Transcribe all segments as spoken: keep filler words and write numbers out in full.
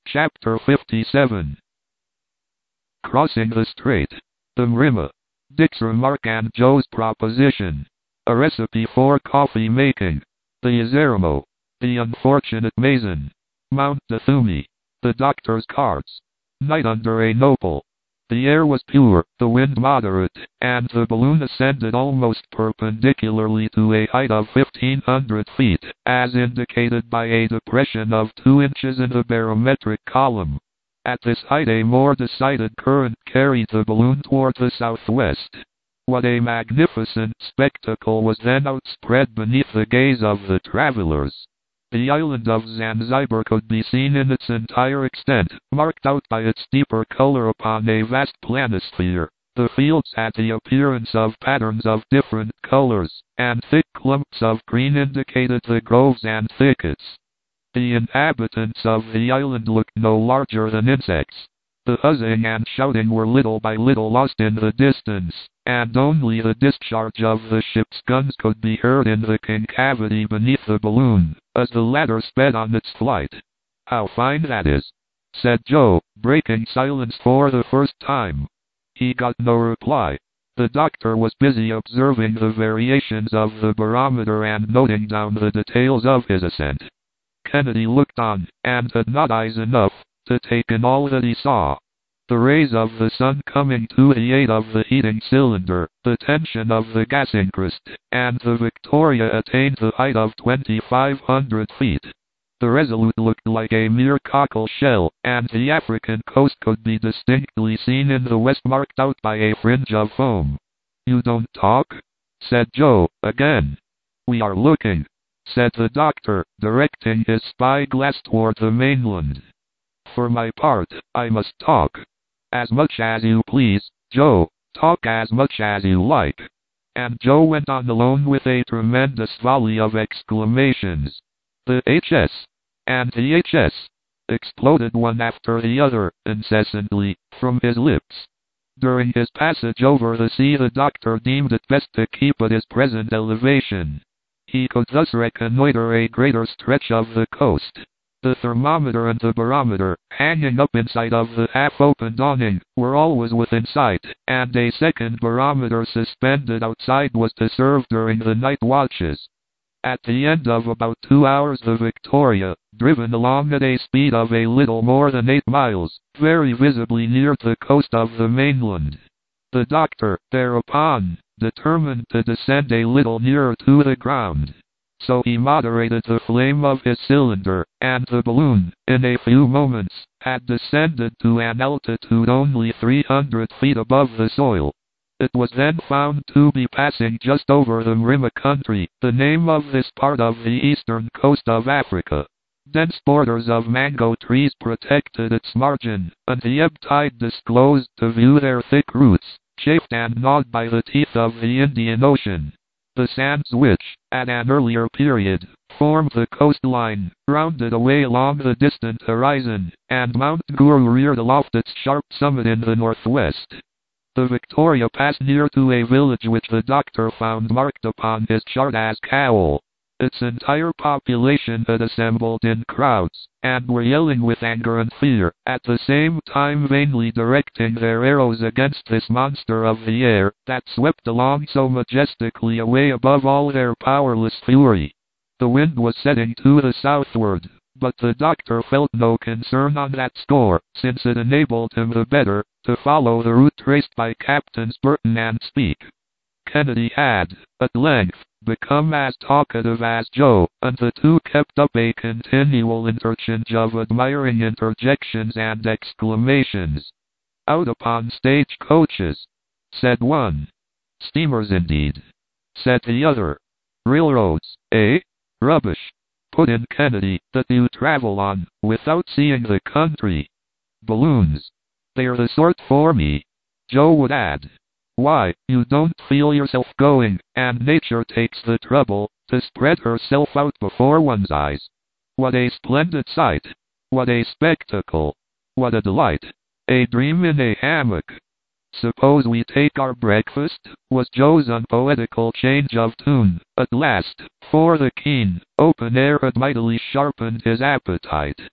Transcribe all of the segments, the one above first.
Chapter fifty-seven. Crossing the Strait. The Mrima. Dick's remark and Joe's proposition. A recipe for coffee making. The Yazaramo. The unfortunate Mason. Mount Dathumi. The doctor's cards. Night under a nopal. The air was pure, the wind moderate, and the balloon ascended almost perpendicularly to a height of fifteen hundred feet, as indicated by a depression of two inches in the barometric column. At this height a more decided current carried the balloon toward the southwest. What a magnificent spectacle was then outspread beneath the gaze of the travelers! The island of Zanzibar could be seen in its entire extent, marked out by its deeper color upon a vast planisphere. The fields had the appearance of patterns of different colors, and thick clumps of green indicated the groves and thickets. The inhabitants of the island looked no larger than insects. The huzzing and shouting were little by little lost in the distance, and only the discharge of the ship's guns could be heard in the concavity beneath the balloon, as the latter sped on its flight. "How fine that is," said Joe, breaking silence for the first time. He got no reply. The doctor was busy observing the variations of the barometer and noting down the details of his ascent. Kennedy looked on, and had not eyes enough to take in all that he saw. The rays of the sun coming to the aid of the heating cylinder, the tension of the gas increased, and the Victoria attained the height of twenty-five hundred feet. The Resolute looked like a mere cockle shell, and the African coast could be distinctly seen in the west, marked out by a fringe of foam. "You don't talk?" said Joe, again. "We are looking," said the doctor, directing his spyglass toward the mainland. "For my part, I must talk." "As much as you please, Joe. Talk as much as you like." And Joe went on alone with a tremendous volley of exclamations. "The H S and the H S exploded one after the other, incessantly, from his lips. During his passage over the sea the doctor deemed it best to keep at his present elevation. He could thus reconnoiter a greater stretch of the coast. The thermometer and the barometer, hanging up inside of the half-opened awning, were always within sight, and a second barometer suspended outside was to serve during the night watches. At the end of about two hours the Victoria, driven along at a speed of a little more than eight miles, very visibly neared the coast of the mainland. The doctor, thereupon, determined to descend a little nearer to the ground. So he moderated the flame of his cylinder, and the balloon, in a few moments, had descended to an altitude only three hundred feet above the soil. It was then found to be passing just over the Mrima country, the name of this part of the eastern coast of Africa. Dense borders of mango trees protected its margin, and the ebb tide disclosed to view their thick roots, chafed and gnawed by the teeth of the Indian Ocean. The sands which, at an earlier period, formed the coastline, rounded away along the distant horizon, and Mount Guru reared aloft its sharp summit in the northwest. The Victoria passed near to a village which the doctor found marked upon his chart as Cowell. Its entire population had assembled in crowds, and were yelling with anger and fear, at the same time vainly directing their arrows against this monster of the air, that swept along so majestically away above all their powerless fury. The wind was setting to the southward, but the doctor felt no concern on that score, since it enabled him the better to follow the route traced by Captains Burton and Speke. Kennedy had, at length, become as talkative as Joe, and the two kept up a continual interchange of admiring interjections and exclamations. "Out upon stage coaches," said one. "Steamers indeed," said the other. "Railroads, eh? Rubbish," put in Kennedy, "that you travel on, without seeing the country." "Balloons, they're the sort for me," Joe would add. "Why, you don't feel yourself going, and nature takes the trouble to spread herself out before one's eyes. What a splendid sight! What a spectacle! What a delight! A dream in a hammock." "Suppose we take our breakfast?" was Joe's unpoetical change of tune, at last, for the keen, open air had mightily sharpened his appetite.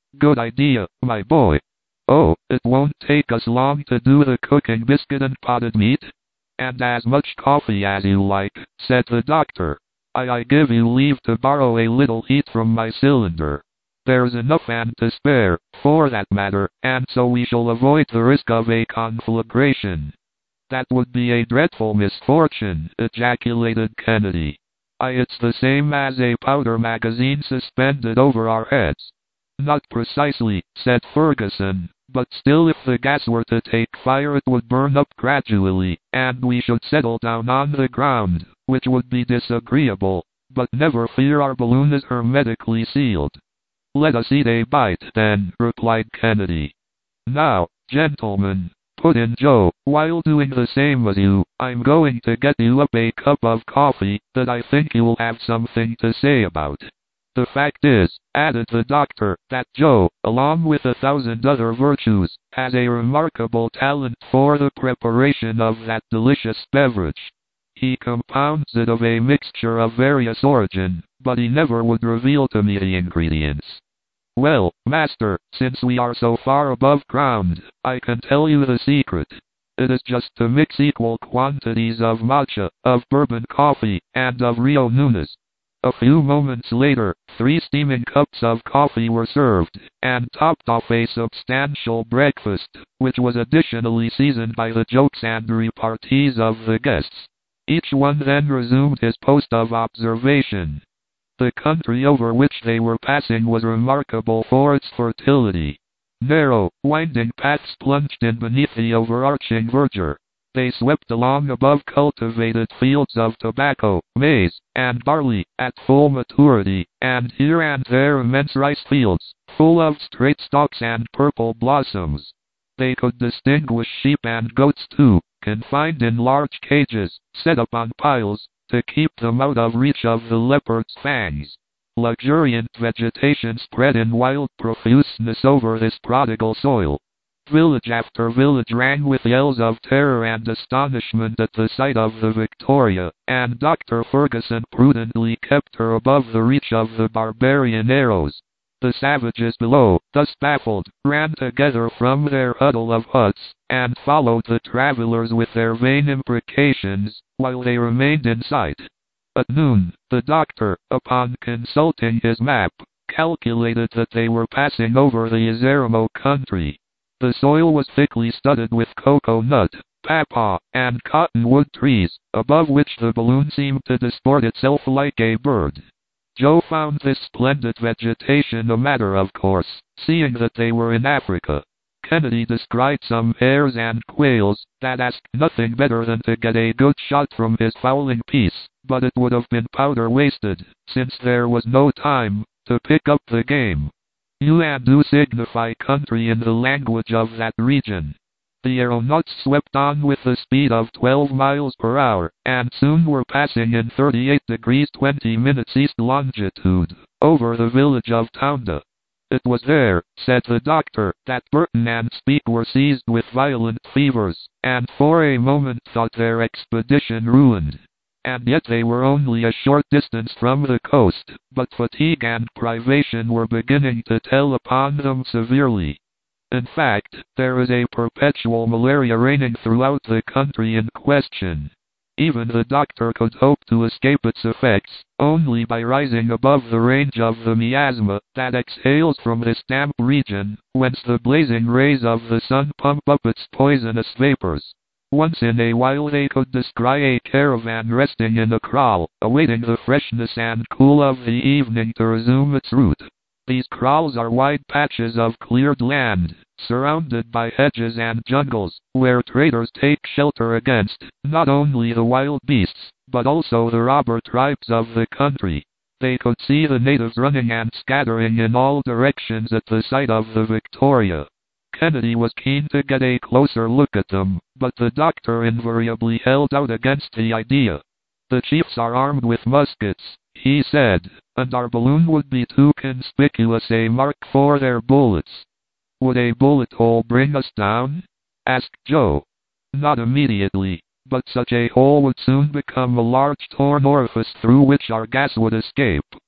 Good idea, my boy. Oh, it won't take us long to do the cooking biscuit and potted meat? And as much coffee as you like, said the doctor. I, I give you leave to borrow a little heat from my cylinder. There's enough and to spare, for that matter, and so we shall avoid the risk of a conflagration. That would be a dreadful misfortune, ejaculated Kennedy. I, it's the same as a powder magazine suspended over our heads. Not precisely, said Ferguson, but still if the gas were to take fire it would burn up gradually, and we should settle down on the ground, which would be disagreeable, but never fear, our balloon is hermetically sealed. Let us eat a bite then, replied Kennedy. Now, gentlemen, put in Joe, while doing the same as you, I'm going to get you up a cup of coffee that I think you'll have something to say about. The fact is, added the doctor, that Joe, along with a thousand other virtues, has a remarkable talent for the preparation of that delicious beverage. He compounds it of a mixture of various origin, but he never would reveal to me the ingredients. Well, master, since we are so far above ground, I can tell you the secret. It is just to mix equal quantities of matcha, of bourbon coffee, and of Rio Nunes. A few moments later, three steaming cups of coffee were served, and topped off a substantial breakfast, which was additionally seasoned by the jokes and repartees of the guests. Each one then resumed his post of observation. The country over which they were passing was remarkable for its fertility. Narrow, winding paths plunged in beneath the overarching verdure. They swept along above cultivated fields of tobacco, maize, and barley, at full maturity, and here and there immense rice fields, full of straight stalks and purple blossoms. They could distinguish sheep and goats too, confined in large cages, set up on piles, to keep them out of reach of the leopard's fangs. Luxuriant vegetation spread in wild profuseness over this prodigal soil. Village after village rang with yells of terror and astonishment at the sight of the Victoria, and Doctor Ferguson prudently kept her above the reach of the barbarian arrows. The savages below, thus baffled, ran together from their huddle of huts, and followed the travelers with their vain imprecations, while they remained in sight. At noon, the doctor, upon consulting his map, calculated that they were passing over the Ezeramo country. The soil was thickly studded with cocoa nut, papaw, and cottonwood trees, above which the balloon seemed to disport itself like a bird. Joe found this splendid vegetation a matter of course, seeing that they were in Africa. Kennedy descried some hares and quails that asked nothing better than to get a good shot from his fowling piece, but it would have been powder wasted, since there was no time to pick up the game. You and do signify country in the language of that region. The aeronauts swept on with the speed of twelve miles per hour, and soon were passing in thirty-eight degrees twenty minutes east longitude, over the village of Tounda. It was there, said the doctor, that Burton and Speke were seized with violent fevers, and for a moment thought their expedition ruined. And yet they were only a short distance from the coast, but fatigue and privation were beginning to tell upon them severely. In fact, there is a perpetual malaria reigning throughout the country in question. Even the doctor could hope to escape its effects, only by rising above the range of the miasma that exhales from this damp region, whence the blazing rays of the sun pump up its poisonous vapors. Once in a while they could descry a caravan resting in a kraal, awaiting the freshness and cool of the evening to resume its route. These kraals are wide patches of cleared land, surrounded by hedges and jungles, where traders take shelter against, not only the wild beasts, but also the robber tribes of the country. They could see the natives running and scattering in all directions at the sight of the Victoria. Kennedy was keen to get a closer look at them, but the doctor invariably held out against the idea. The chiefs are armed with muskets, he said, and our balloon would be too conspicuous a mark for their bullets. Would a bullet hole bring us down? Asked Joe. Not immediately, but such a hole would soon become a large torn orifice through which our gas would escape.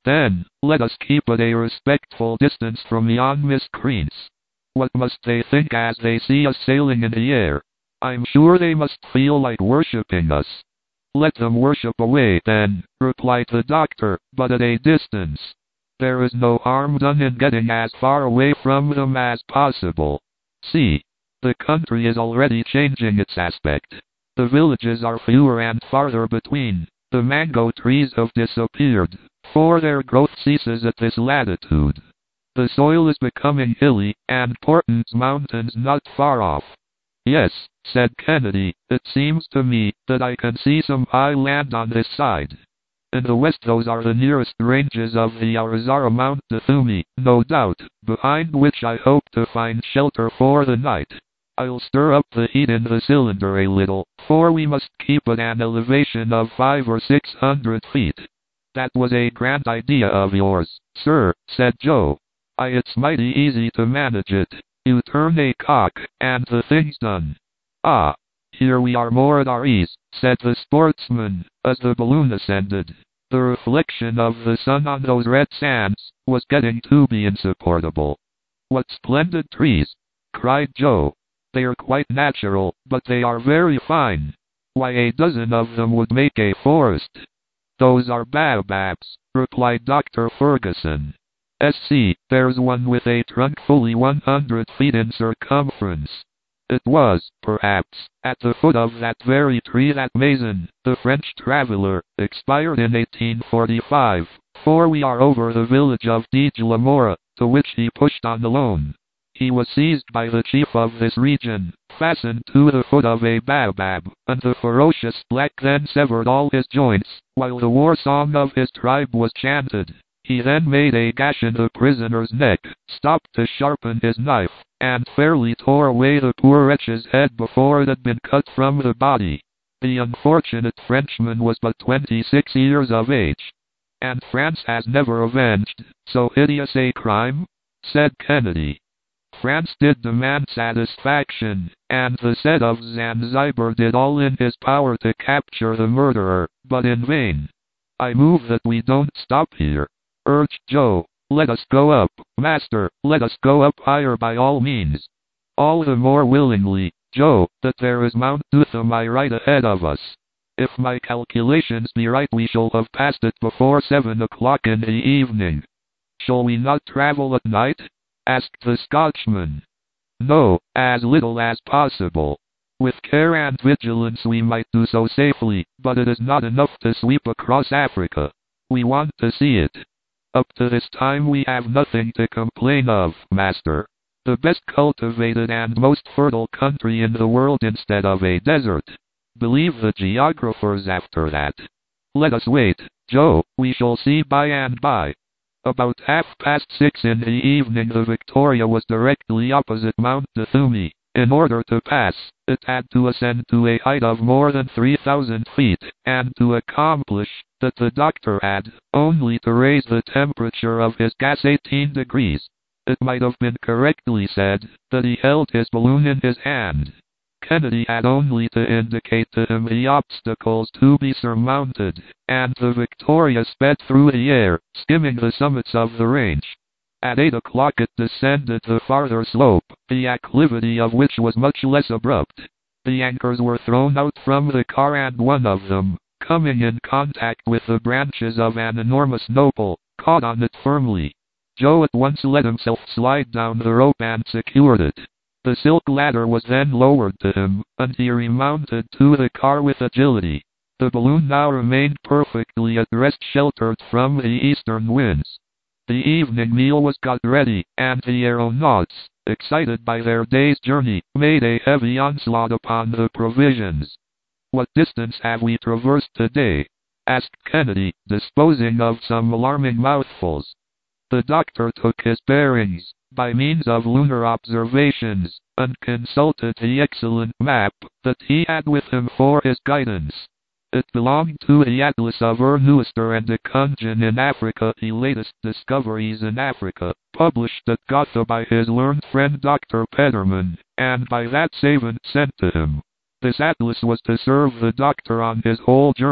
Then, let us keep at a respectful distance from yon miscreants. What must they think as they see us sailing in the air? I'm sure they must feel like worshipping us. Let them worship away then, replied the doctor, but at a distance. There is no harm done in getting as far away from them as possible. See, the country is already changing its aspect. The villages are fewer and farther between. The mango trees have disappeared, for their growth ceases at this latitude. The soil is becoming hilly, and Portland's mountains not far off. Yes, said Kennedy, it seems to me that I can see some high land on this side. In the west those are the nearest ranges of the Arizara Mount Duthumi, no doubt, behind which I hope to find shelter for the night. I'll stir up the heat in the cylinder a little, for we must keep at an elevation of five or six hundred feet. That was a grand idea of yours, sir, said Joe. I it's mighty easy to manage it. You turn a cock, and the thing's done. Ah, here we are more at our ease, said the sportsman, as the balloon ascended. The reflection of the sun on those red sands was getting to be insupportable. What splendid trees, cried Joe. They are quite natural, but they are very fine. Why, a dozen of them would make a forest. Those are baobabs, replied Doctor Ferguson. S C, there's one with a trunk fully one hundred feet in circumference. It was, perhaps, at the foot of that very tree that Mason, the French traveler, expired in eighteen forty-five, for we are over the village of Deij la Mora, to which he pushed on alone. He was seized by the chief of this region, fastened to the foot of a baobab, and the ferocious black then severed all his joints, while the war song of his tribe was chanted. He then made a gash in the prisoner's neck, stopped to sharpen his knife, and fairly tore away the poor wretch's head before it had been cut from the body. The unfortunate Frenchman was but twenty-six years of age. And France has never avenged so hideous a crime? Said Kennedy. France did demand satisfaction, and the Said of Zanzibar did all in his power to capture the murderer, but in vain. I move that we don't stop here, urged Joe. Let us go up, master, let us go up higher by all means. All the more willingly, Joe, that there is Mount Duthumi right ahead of us. If my calculations be right, we shall have passed it before seven o'clock in the evening. Shall we not travel at night? Asked the Scotchman. No, as little as possible. With care and vigilance we might do so safely, but it is not enough to sweep across Africa. We want to see it. Up to this time we have nothing to complain of, master. The best cultivated and most fertile country in the world instead of a desert. Believe the geographers after that. Let us wait, Joe, we shall see by and by. About half past six in the evening the Victoria was directly opposite Mount Duthumi. In order to pass, it had to ascend to a height of more than three thousand feet, and to accomplish that the doctor had only to raise the temperature of his gas eighteen degrees. It might have been correctly said that he held his balloon in his hand. Kennedy had only to indicate to him the obstacles to be surmounted, and the Victoria sped through the air, skimming the summits of the range. At eight o'clock it descended the farther slope, the acclivity of which was much less abrupt. The anchors were thrown out from the car, and one of them, coming in contact with the branches of an enormous nopal, caught on it firmly. Joe at once let himself slide down the rope and secured it. The silk ladder was then lowered to him, and he remounted to the car with agility. The balloon now remained perfectly at rest, sheltered from the eastern winds. The evening meal was got ready, and the aeronauts, excited by their day's journey, made a heavy onslaught upon the provisions. "What distance have we traversed today?" asked Kennedy, disposing of some alarming mouthfuls. The doctor took his bearings by means of lunar observations, and consulted the excellent map that he had with him for his guidance. It belonged to the Atlas of Erneuster and de Kungen in Africa, the latest discoveries in Africa, published at Gotha by his learned friend Doctor Peterman, and by that savant sent to him. This atlas was to serve the doctor on his whole journey,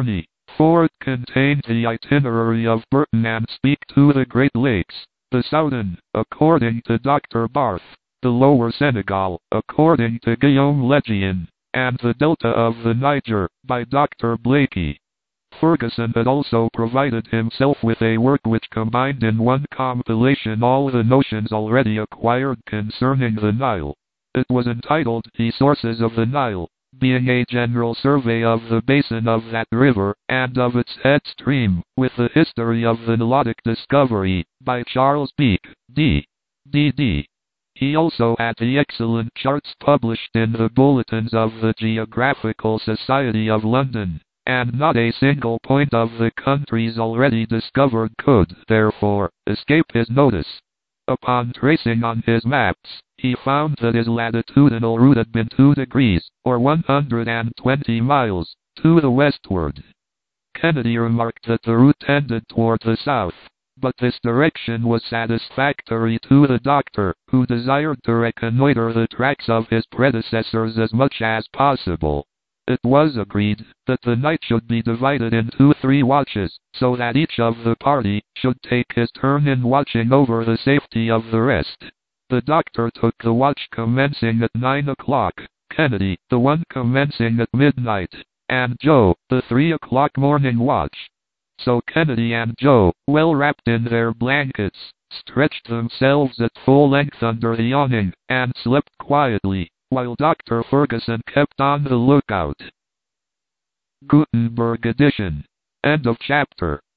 four. It contained the itinerary of Burton and Speke to the Great Lakes, the Soudan, according to Doctor Barth, the Lower Senegal, according to Guillaume Legion, and the Delta of the Niger, by Doctor Blakey. Ferguson had also provided himself with a work which combined in one compilation all the notions already acquired concerning the Nile. It was entitled The Sources of the Nile, being a general survey of the basin of that river, and of its head stream, with the history of the Nilotic discovery, by Charles Beek, D. D D He also had the excellent charts published in the bulletins of the Geographical Society of London, and not a single point of the countries already discovered could, therefore, escape his notice. Upon tracing on his maps, he found that his latitudinal route had been two degrees, or one hundred twenty miles, to the westward. Kennedy remarked that the route tended toward the south, but this direction was satisfactory to the doctor, who desired to reconnoiter the tracks of his predecessors as much as possible. It was agreed that the night should be divided into three watches, so that each of the party should take his turn in watching over the safety of the rest. The doctor took the watch commencing at nine o'clock, Kennedy the one commencing at midnight, and Joe the three o'clock morning watch. So Kennedy and Joe, well wrapped in their blankets, stretched themselves at full length under the awning, and slept quietly, while Doctor Ferguson kept on the lookout. Gutenberg edition. End of chapter.